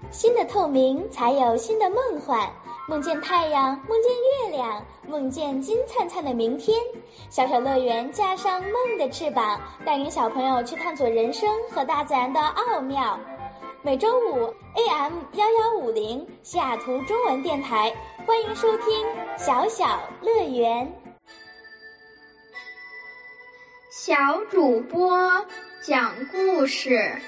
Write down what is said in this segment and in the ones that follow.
新的透明才有新的梦幻，梦见太阳，梦见月亮，梦见金灿灿的明天。小小乐园架上梦的翅膀，带领小朋友去探索人生和大自然的奥妙。每周五 AM1150 西雅图中文电台，欢迎收听小小乐园。 小主播讲故事。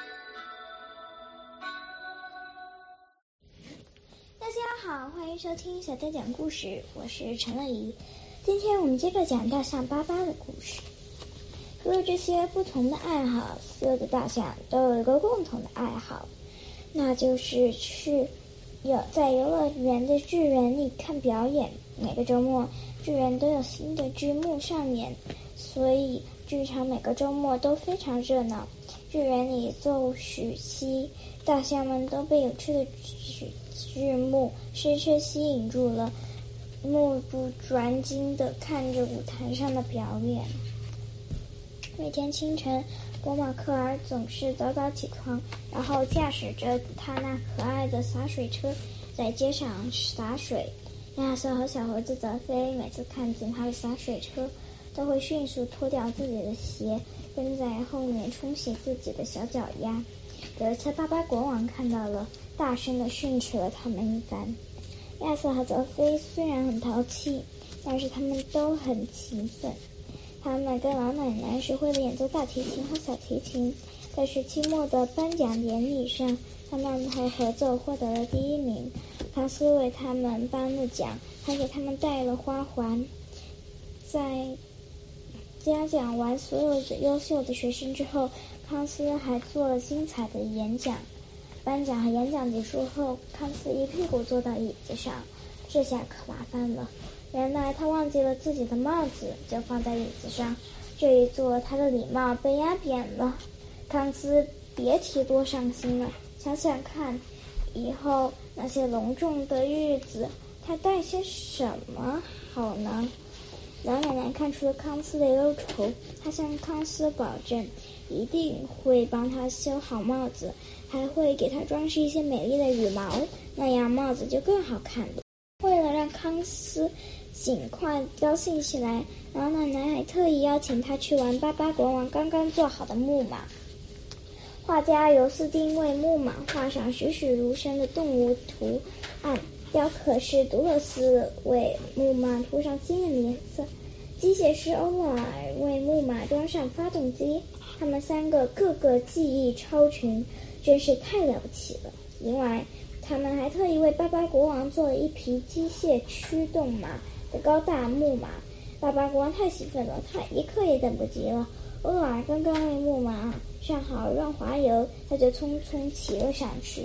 大家好，欢迎收听小戴讲故事，我是陈乐怡。今天我们接着讲大象巴巴的故事。除了这些不同的爱好，所有的大象都有一个共同的爱好，那就是在游乐园的剧园里看表演。每个周末剧园都有新的剧目上演，所以剧场每个周末都非常热闹。剧园里奏许息，大象们都被有趣的剧目深深吸引住了，目不转睛地看着舞台上的表演。每天清晨，博马克尔总是早早起床，然后驾驶着他那可爱的洒水车在街上洒水。亚瑟和小猴子泽菲每次看见他的洒水车，都会迅速脱掉自己的鞋，跟在后面冲洗自己的小脚丫。有一次巴巴国王看到了，大声地训斥了他们一番。亚瑟和泽菲虽然很淘气，但是他们都很勤奋。他们跟老奶奶学会了演奏大提琴和小提琴，在学期末的颁奖典礼上，他们还合奏获得了第一名。康斯为他们颁了奖，还给他们戴了花环。在嘉奖完所有的优秀的学生之后，康斯还做了精彩的演讲。颁奖和演讲结束后，康斯一屁股坐到椅子上，这下可麻烦了。原来他忘记了自己的帽子，就放在椅子上，这一坐他的礼帽被压扁了。康斯别提多伤心了，想想看，以后那些隆重的日子，他带些什么好呢？老奶奶看出了康斯的忧愁，她向康斯保证一定会帮他修好帽子，还会给他装饰一些美丽的羽毛，那样帽子就更好看了。为了让康斯尽快高兴起来，老奶奶还特意邀请他去玩巴巴国王刚刚做好的木马。画家尤斯丁为木马画上栩栩如生的动物图案，雕刻师杜勒斯为木马涂上鲜艳的颜色，机械师欧勒尔为木马装上发动机。他们三个个个技艺超群，真是太了不起了。另外，他们还特意为巴巴国王做了一匹机械驱动马的高大木马。巴巴国王太兴奋了，他一刻也等不及了。欧勒尔刚刚为木马上好润滑油，他就匆匆骑了上去。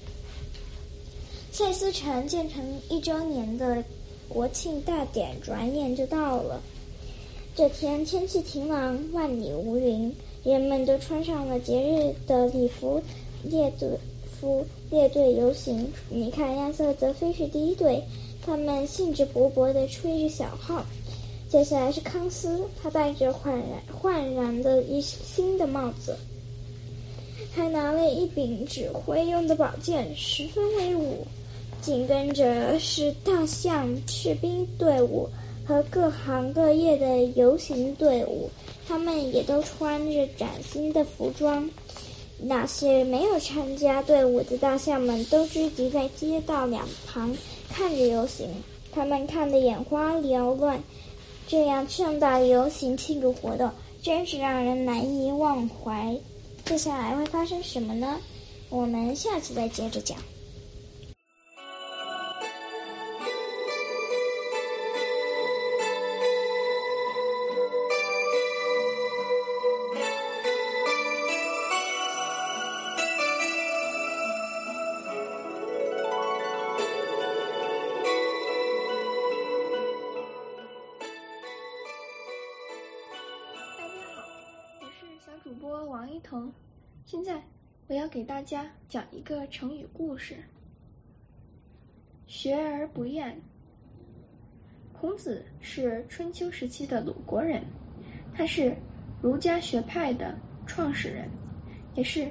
塞斯城建成1周年的国庆大典转眼就到了。这天天气晴朗，万里无云，人们都穿上了节日的礼服，列队游行。你看，亚瑟泽菲是第一队，他们兴致勃勃地吹着小号。接下来是康斯，他戴着焕然的一新的帽子，还拿了一柄指挥用的宝剑，十分威武。紧跟着是大象士兵队伍和各行各业的游行队伍，他们也都穿着崭新的服装。那些没有参加队伍的大象们都聚集在街道两旁看着游行，他们看得眼花缭乱。这样盛大的游行庆祝活动真是让人难以忘怀。接下来会发生什么呢？我们下次再接着讲。 主播王一彤，现在我要给大家讲一个成语故事。学而不厌。孔子是春秋时期的鲁国人，他是儒家学派的创始人，也是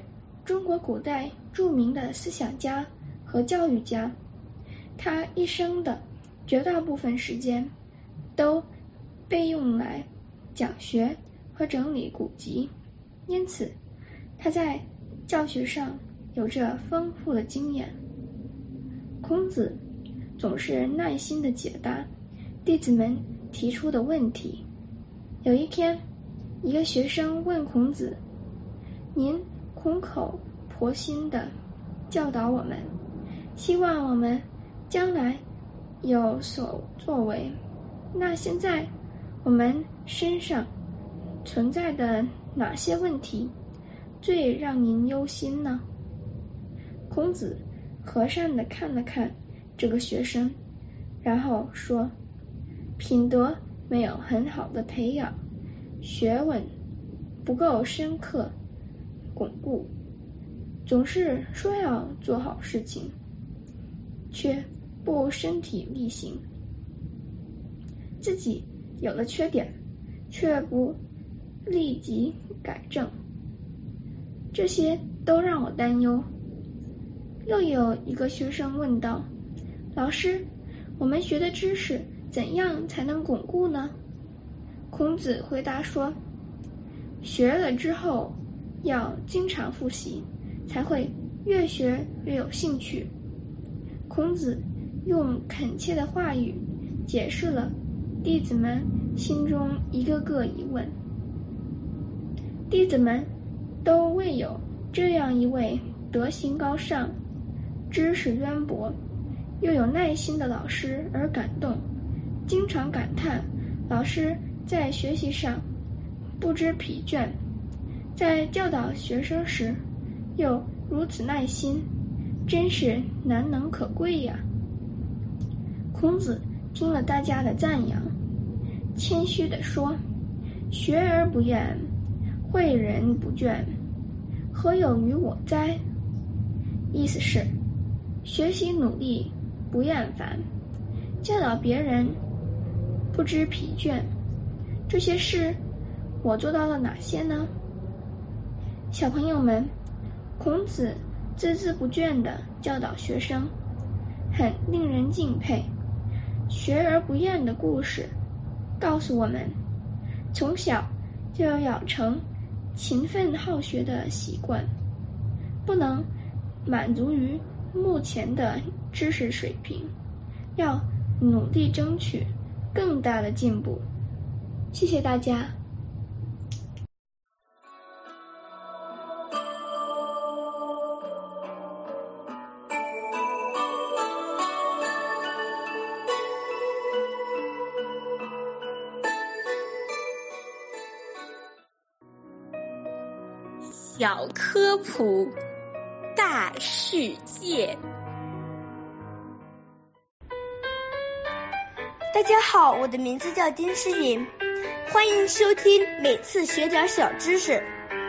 中国古代著名的思想家和教育家，他一生的绝大部分时间都被用来讲学和整理古籍，因此他在教学上有着丰富的经验。孔子总是耐心地解答弟子们提出的问题。有一天，一个学生问孔子：“您苦口婆心地教导我们，希望我们将来有所作为，那现在我们身上存在的哪些问题最让您忧心呢？”孔子和善地看了看这个学生，然后说：“品德没有很好的培养，学问不够深刻巩固，总是说要做好事情，却不身体力行，自己有了缺点，却不立即改正，这些都让我担忧。”又有一个学生问道：“老师，我们学的知识怎样才能巩固呢？”孔子回答说：“学了之后要经常复习，才会越学越有兴趣。”孔子用恳切的话语解释了弟子们心中一个个疑问。弟子们都为有这样一位德行高尚、知识渊博又有耐心的老师而感动，经常感叹老师在学习上不知疲倦，在教导学生时又如此耐心，真是难能可贵呀。孔子听了大家的赞扬，谦虚地说：“学而不厌，诲人不倦，何有于我哉？”意思是学习努力不厌烦，教导别人不知疲倦，这些事我做到了哪些呢？小朋友们，孔子孜孜不倦地教导学生，很令人敬佩。学而不厌的故事告诉我们，从小就要养成勤奋好学的习惯，不能满足于目前的知识水平，要努力争取更大的进步。谢谢大家。 小科普大世界。 大家好，我的名字叫丁诗颖，欢迎收听每次学点小知识。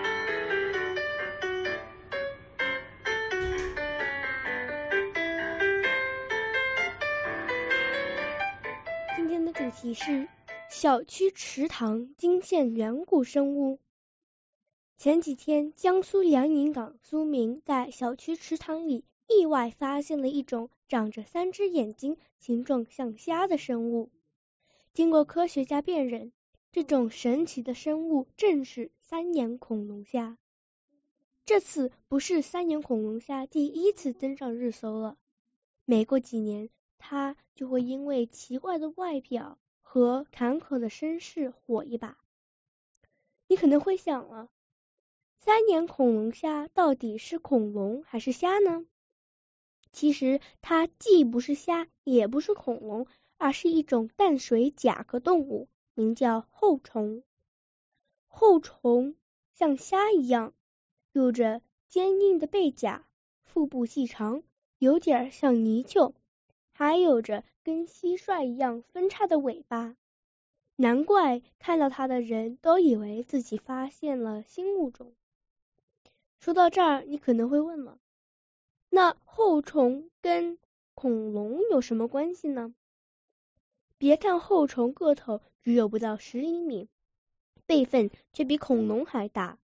今天的主题是小区池塘惊现远古生物。前几天，江苏粮营港苏明在小区池塘里意外发现了一种长着3只眼睛、形状像虾的生物。经过科学家辨认，这种神奇的生物正是3眼恐龙虾。这次不是3眼恐龙虾第一次登上热搜了，每过几年，它就会因为奇怪的外表和坎坷的身世火一把。你可能会想了，3眼恐龙虾到底是恐龙还是虾呢？其实它既不是虾，也不是恐龙，而是一种淡水甲壳动物，名叫后虫。后虫像虾一样，有着坚硬的背甲，腹部细长，有点像泥鳅，还有着跟蟋蟀一样分叉的尾巴。难怪看到它的人都以为自己发现了新物种。说到这儿，你可能会问了，那后虫跟恐龙有什么关系呢？别看后虫个头只有不到10厘米，辈分却比恐龙还大。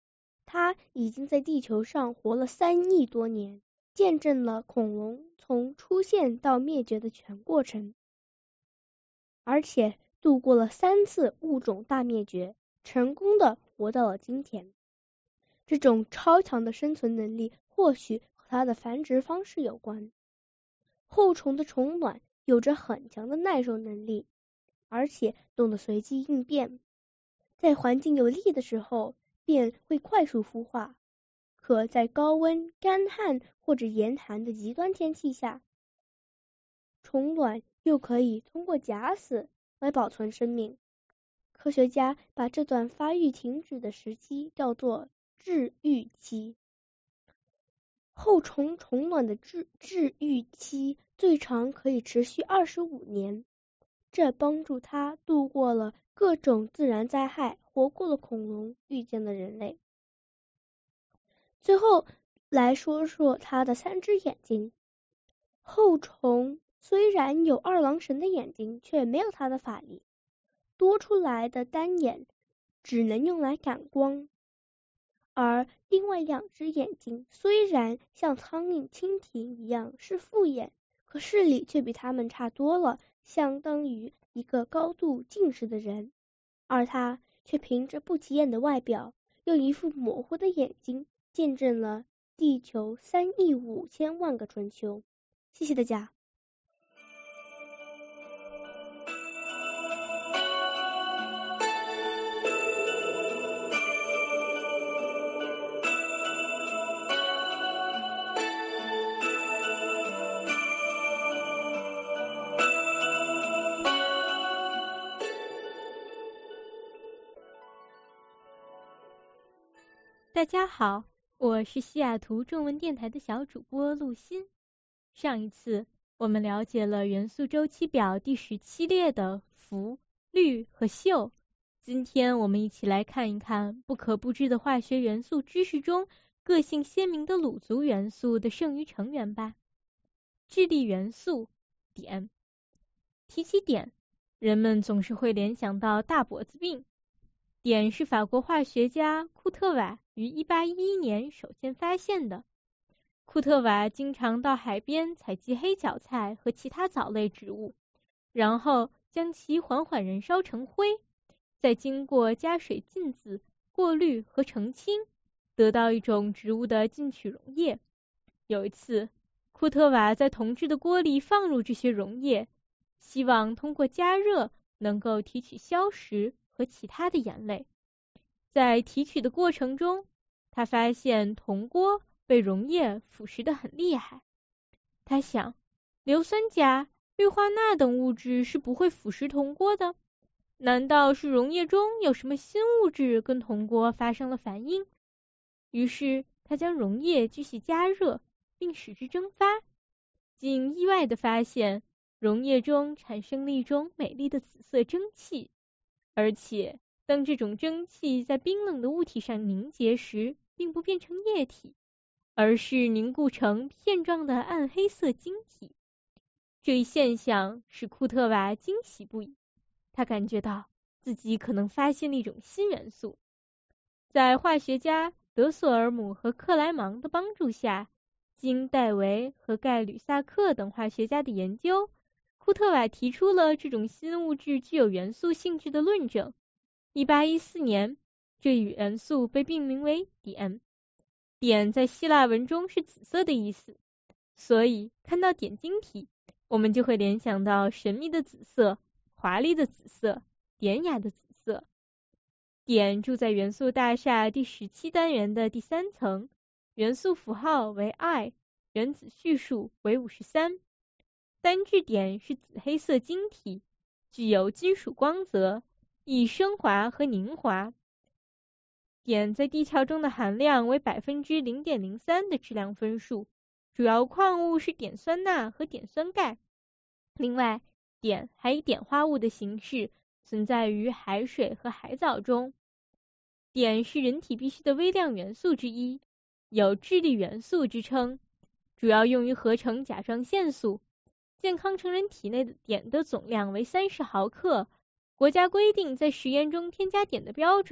他已经在地球上活了3亿多年，见证了恐龙从出现到灭绝的全过程，而且度过了3次物种大灭绝，成功的活到了今天。这种超强的生存能力或许和它的繁殖方式有关。后虫的虫卵有着很强的耐受能力，而且懂得随机应变，在环境有利的时候便会快速孵化，可在高温、干旱或者严寒的极端天气下，虫卵又可以通过假死来保存生命。科学家把这段发育停止的时期叫做治愈期。后虫虫卵的治愈期最长可以持续25年，这帮助它度过了各种自然灾害，活过了恐龙，遇见了人类。最后来说说它的3只眼睛。后虫虽然有2郎神的眼睛，却没有它的法力，多出来的单眼只能用来感光，而另外2只眼睛虽然像苍蝇、蜻蜓一样是复眼，可视力却比它们差多了，相当于一个高度近视的人，而它却凭着不起眼的外表，用一副模糊的眼睛，见证了地球3亿5千万个春秋。谢谢大家。 大家好，我是西雅图中文电台的小主播陆欣。上一次我们了解了元素周期表第17列的氟、氯和溴，今天我们一起来看一看不可不知的化学元素知识中个性鲜明的鲁族元素的剩余成员吧。智力元素碘。提起碘，人们总是会联想到大脖子病。碘是法国化学家库特瓦于1811年首先发现的。库特瓦经常到海边采集黑角菜和其他藻类植物，然后将其缓缓燃烧成灰，再经过加水浸渍、过滤和澄清，得到一种植物的进取溶液。有一次，库特瓦在铜制的锅里放入这些溶液，希望通过加热能够提取硝石和其他的盐类。在提取的过程中，他发现铜锅被溶液腐蚀得很厉害。他想，硫酸钾、氯化钠等物质是不会腐蚀铜锅的，难道是溶液中有什么新物质跟铜锅发生了反应？于是他将溶液继续加热，并使之蒸发，竟意外地发现溶液中产生了一种美丽的紫色蒸汽，而且当这种蒸汽在冰冷的物体上凝结时，并不变成液体，而是凝固成片状的暗黑色晶体。这一现象使库特瓦惊喜不已，他感觉到自己可能发现了一种新元素。在化学家德索尔姆和克莱芒的帮助下，经戴维和盖吕萨克等化学家的研究，库特瓦提出了这种新物质具有元素性质的论证。1814年，这一元素被命名为碘。碘在希腊文中是紫色的意思，所以看到碘晶体，我们就会联想到神秘的紫色、华丽的紫色、典雅的紫色。碘住在元素大厦第17单元的第3层，元素符号为 I， 原子序数为53。单质碘是紫黑色晶体，具有金属光泽，易升华和凝华。碘在地壳中的含量为 0.03% 的质量分数，主要矿物是碘酸钠和碘酸钙。另外，碘还以碘化物的形式存在于海水和海藻中。碘是人体必需的微量元素之一，有智力元素之称，主要用于合成甲状腺素。健康成人体内的碘的总量为30毫克，国家规定在食盐中添加碘的标准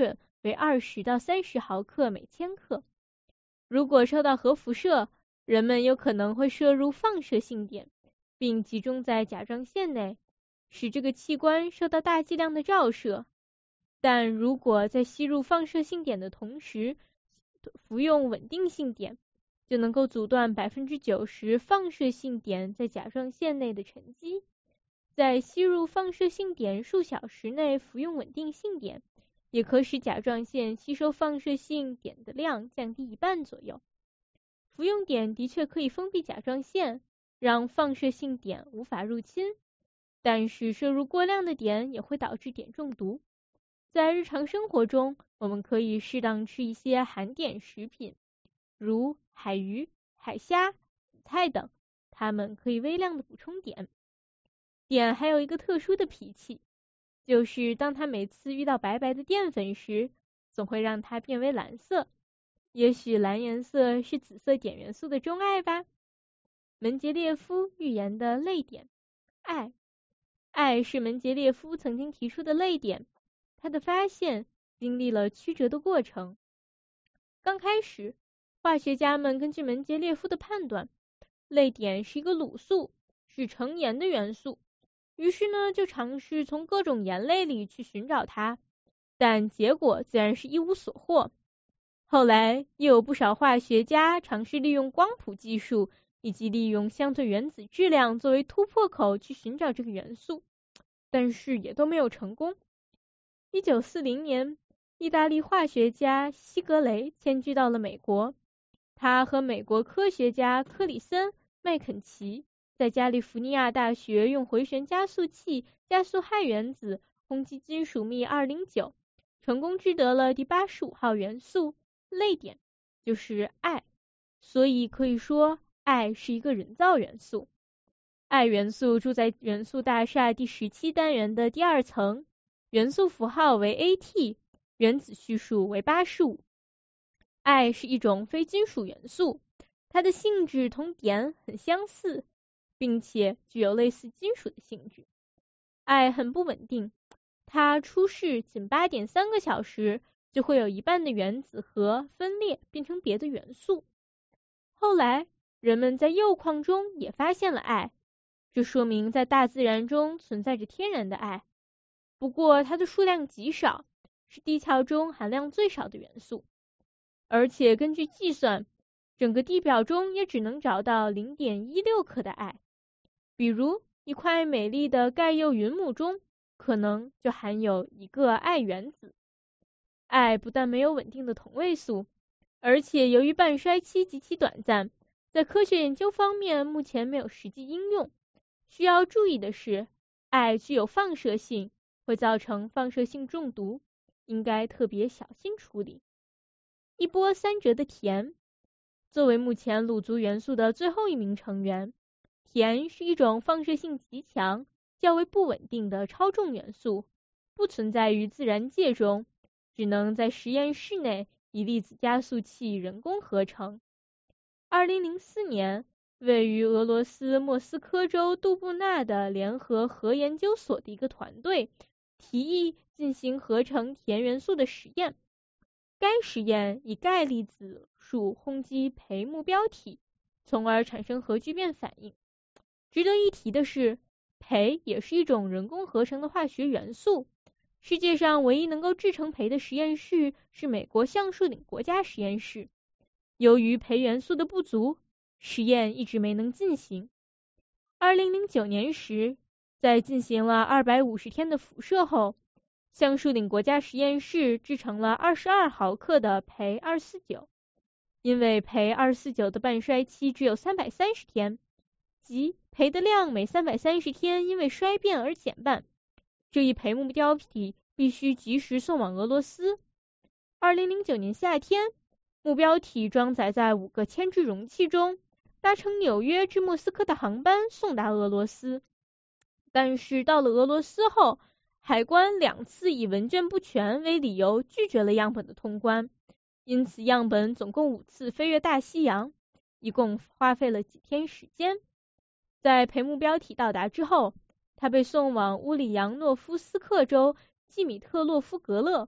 为20到30毫克每千克。如果受到核辐射，人们有可能会摄入放射性碘，并集中在甲状腺内，使这个器官受到大剂量的照射。但如果在吸入放射性碘的同时服用稳定性碘，就能够阻断90%放射性碘在甲状腺内的沉积。在吸入放射性碘数小时内服用稳定性碘，也可使甲状腺吸收放射性碘的量降低1半左右。服用碘的确可以封闭甲状腺，让放射性碘无法入侵，但是摄入过量的碘也会导致碘中毒。在日常生活中，我们可以适当吃一些含碘食品，如海鱼、海虾、紫菜等，它们可以微量的补充碘。碘还有一个特殊的脾气，就是当它每次遇到白白的淀粉时，总会让它变为蓝色。也许蓝颜色是紫色碘元素的钟爱吧。门捷列夫预言的类碘，氦是门捷列夫曾经提出的类碘，他的发现经历了曲折的过程。刚开始，化学家们根据门捷列夫的判断，类碘是一个卤素，是成盐的元素，于是呢就尝试从各种盐类里去寻找它，但结果自然是一无所获。后来又有不少化学家尝试利用光谱技术以及利用相对原子质量作为突破口去寻找这个元素，但是也都没有成功。1940年，意大利化学家希格雷迁居到了美国，他和美国科学家克里森、麦肯齐在加利福尼亚大学用回旋加速器加速氦原子轰击金属铋209，成功制得了第85号元素类碘，就是氦。所以可以说氦是一个人造元素。氦元素住在元素大厦第17单元的第2层，元素符号为 AT， 原子序数为85。氦是一种非金属元素，它的性质同碘很相似，并且具有类似金属的性质。氦很不稳定，它出世仅8.3个小时就会有一半的原子核分裂变成别的元素。后来人们在铀矿中也发现了氦，这说明在大自然中存在着天然的氦，不过它的数量极少，是地壳中含量最少的元素，而且根据计算，整个地表中也只能找到 0.16 克的氦。比如一块美丽的钙铀云母中可能就含有1个氦原子。氦不但没有稳定的同位素，而且由于半衰期极其短暂，在科学研究方面目前没有实际应用。需要注意的是，氦具有放射性，会造成放射性中毒，应该特别小心处理。一波三折的氘，作为目前卤族元素的最后一名成员，氘是一种放射性极强、较为不稳定的超重元素，不存在于自然界中，只能在实验室内以粒子加速器人工合成。2004年，位于俄罗斯莫斯科州杜布纳的联合核研究所的一个团队提议进行合成氘元素的实验。该实验以钙离子束轰击钡目标体，从而产生核聚变反应。值得一提的是，钡也是一种人工合成的化学元素。世界上唯一能够制成钡的实验室是美国橡树岭国家实验室。由于钡元素的不足，实验一直没能进行。2009年时，在进行了250天的辐射后，橡树岭国家实验室制成了22毫克的钡249。因为钡249的半衰期只有330天，即钡的量每330天因为衰变而减半，这一钡目标体必须及时送往俄罗斯。2009年夏天，目标体装载在5个铅制容器中，搭乘纽约至莫斯科的航班送达俄罗斯。但是到了俄罗斯后，海关2次以文件不全为理由拒绝了样本的通关，因此样本总共5次飞越大西洋，一共花费了几天时间。在钡目标体到达之后，它被送往乌里扬诺夫斯克州季米特洛夫格勒，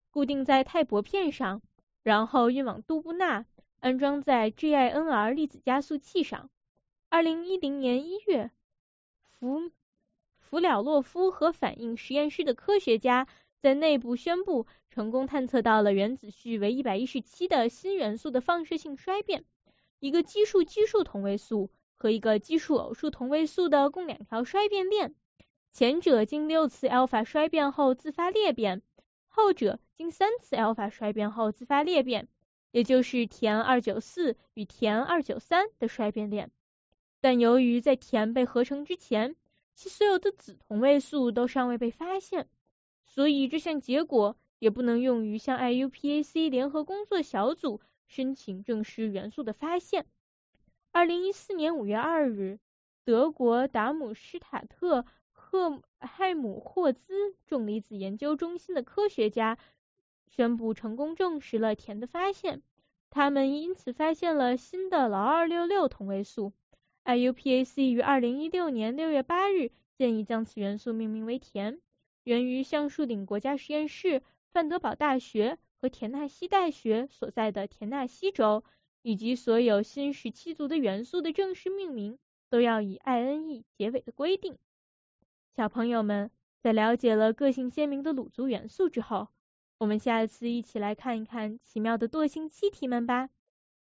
固定在钛箔片上，然后运往杜布纳，安装在 GINR 粒子加速器上。2010年1月，弗了洛夫核反应实验室的科学家在内部宣布，成功探测到了原子序为117的新元素的放射性衰变，一个奇数同位素和一个奇数偶数同位素的共2条衰变链，前者经6次 α 衰变后自发裂变，后者经3次 α 衰变后自发裂变，也就是甜294与甜293的衰变链。但由于在甜被合成之前，其所有的子同位素都尚未被发现，所以这项结果也不能用于向 IUPAC 联合工作小组申请证实元素的发现。2014年5月2日，德国达姆施塔特海姆霍兹重离子研究中心的科学家宣布成功证实了甜的发现，他们因此发现了新的老266同位素。IUPAC 于2016年6月8日建议将此元素命名为甜，源于橡树岭国家实验室、范德堡大学和田纳西大学所在的田纳西州，以及所有新17族的元素的正式命名都要以 INE 结尾的规定。小朋友们，在了解了个性鲜明的鲁族元素之后，我们下次一起来看一看奇妙的惰性气体们吧。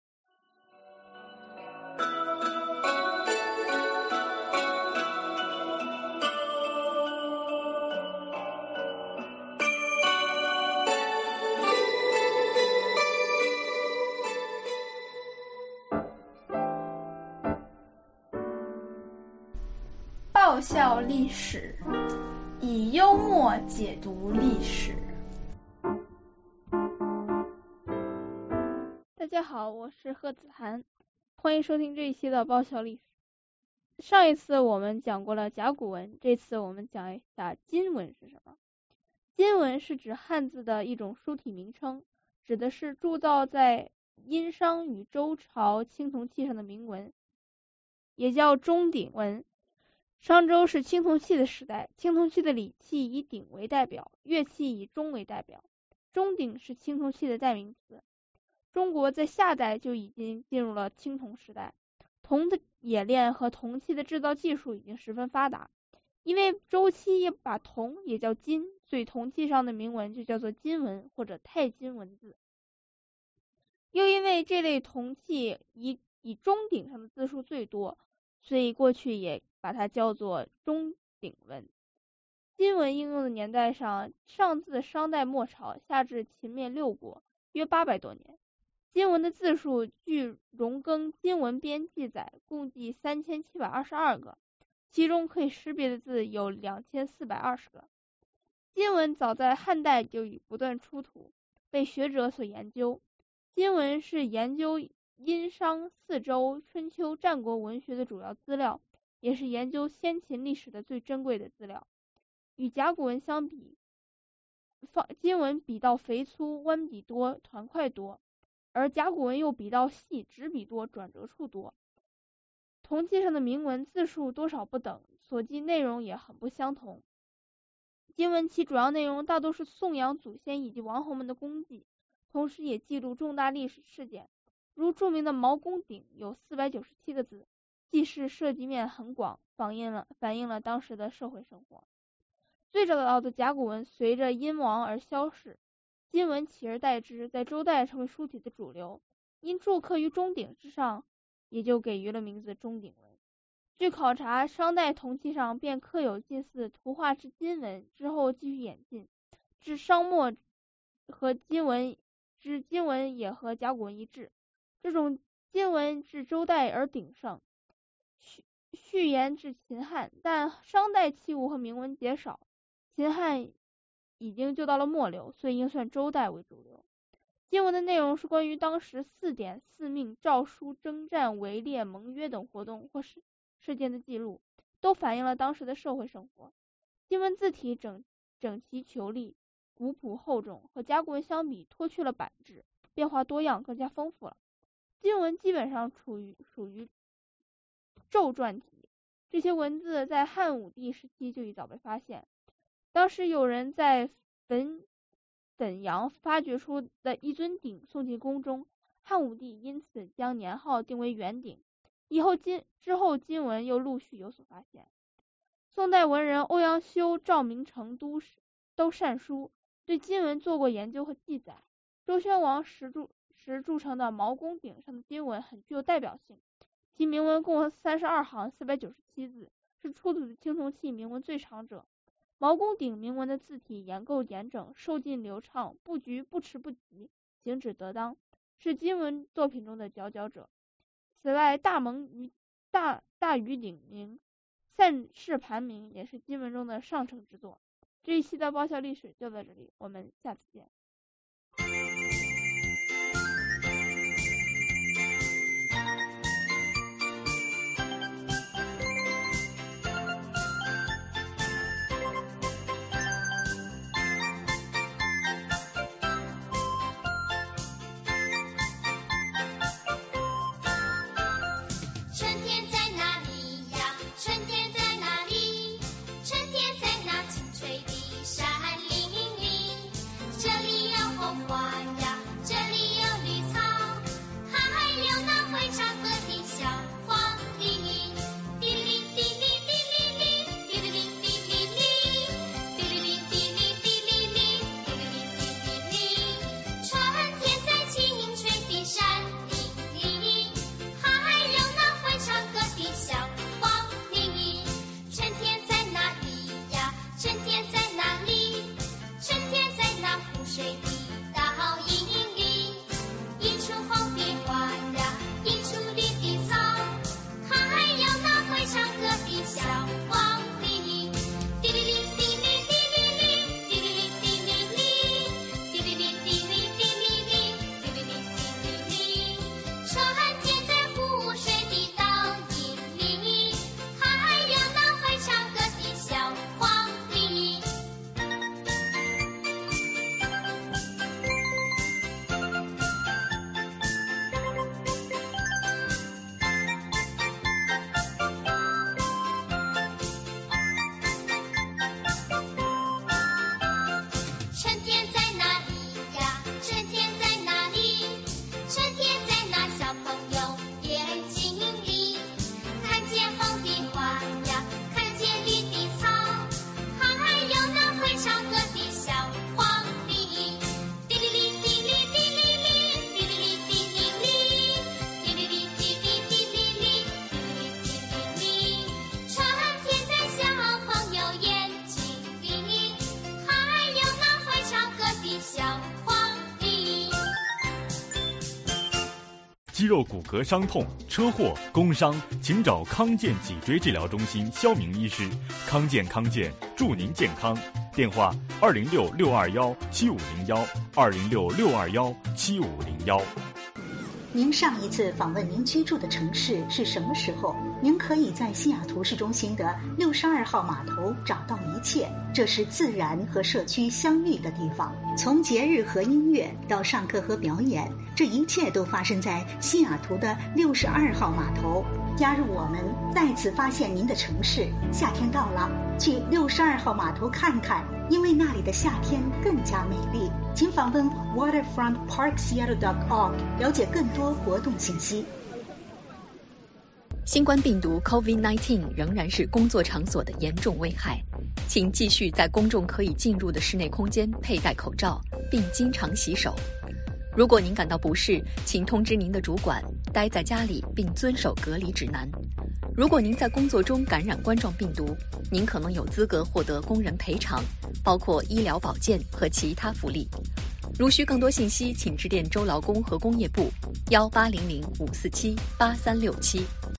爆笑历史，以幽默解读历史。 大家好，我是贺子涵，欢迎收听这一期的爆笑历史。上一次我们讲过了甲骨文，这次我们讲一下金文是什么。金文是指汉字的一种书体名称，指的是铸造在殷商与周朝青铜器上的铭文，也叫钟鼎文。商周是青铜器的时代，青铜器的礼器以鼎为代表，乐器以钟为代表，钟鼎是青铜器的代名词。中国在夏代就已经进入了青铜时代，铜的冶炼和铜器的制造技术已经十分发达。因为周期也把铜也叫金，所以铜器上的铭文就叫做金文或者钛金文字。又因为这类铜器以钟鼎上的字数最多，所以过去也把它叫做钟鼎文。金文应用的年代上自商代末朝，下至秦灭六国，约800多年。金文的字数据荣庚金文编记载，共计3722个，其中可以识别的字有2420个。金文早在汉代就已不断出土，被学者所研究。金文是研究殷商四周春秋战国文学的主要资料，也是研究先秦历史的最珍贵的资料。与甲骨文相比，金文笔道肥粗，弯笔多，团块多，而甲骨文又笔道细，直笔多，转折处多。铜器上的铭文字数多少不等，所记内容也很不相同。金文其主要内容大多是颂扬祖先以及王侯们的功绩，同时也记录重大历史事件，如著名的毛公鼎有497个字，记事涉及面很广，反映了当时的社会生活。最早的甲骨文随着殷亡而消逝，金文取而代之，在周代成为书体的主流，因铸刻于钟鼎之上，也就给予了名字钟鼎文。据考察，商代铜器上便刻有近似图画之金文，之后继续演进，至商末和金文也和甲骨文一致。这种金文至周代而鼎盛，续延至秦汉，但商代器物和铭文减少，秦汉已经就到了末流，所以应算周代为主流。经文的内容是关于当时4典、4命、诏书、征战、围猎、盟约等活动或事件的记录，都反映了当时的社会生活。经文字体整齐遒丽，古朴厚重，和甲骨文相比脱去了板质，变化多样，更加丰富了。经文基本上属于咒篆体，这些文字在汉武帝时期就已早被发现。当时有人在牴羊发掘出的一尊鼎送进宫中，汉武帝因此将年号定为元鼎。之后金文又陆续有所发现。宋代文人欧阳修、赵明诚都善书，对金文做过研究和记载。周宣王时铸成的毛公鼎上的金文很具有代表性，其铭文共32行497字，是出土的青铜器铭文最长者。毛公鼎铭文的字体严构严整，受劲流畅，布局不迟不急，形制得当，是金文作品中的佼佼者。此外，大禹鼎铭、散氏盘铭也是金文中的上乘之作。这一期的爆笑历史就到这里，我们下次见。 肌肉骨骼伤痛、车祸、工伤，请找康健脊椎治疗中心肖明医师。康健祝您健康。电话206-621-7501，206-621-7501。 您上一次访问您居住的城市是什么时候？您可以在西雅图市中心的62号码头找到一切，这是自然和社区相遇的地方。从节日和音乐到上课和表演，这一切都发生在西雅图的62号码头。加入我们，再次发现您的城市。夏天到了，去62号码头看看，因为那里的夏天更加美丽。请访问 waterfrontparkseattle.org 了解更多活动信息。 新冠病毒 COVID-19 仍然是工作场所的严重危害，请继续在公众可以进入的室内空间佩戴口罩，并经常洗手。如果您感到不适，请通知您的主管，待在家里并遵守隔离指南。如果您在工作中感染冠状病毒，您可能有资格获得工人赔偿，包括医疗保健和其他福利。如需更多信息，请致电州劳工和工业部1800-547-8367。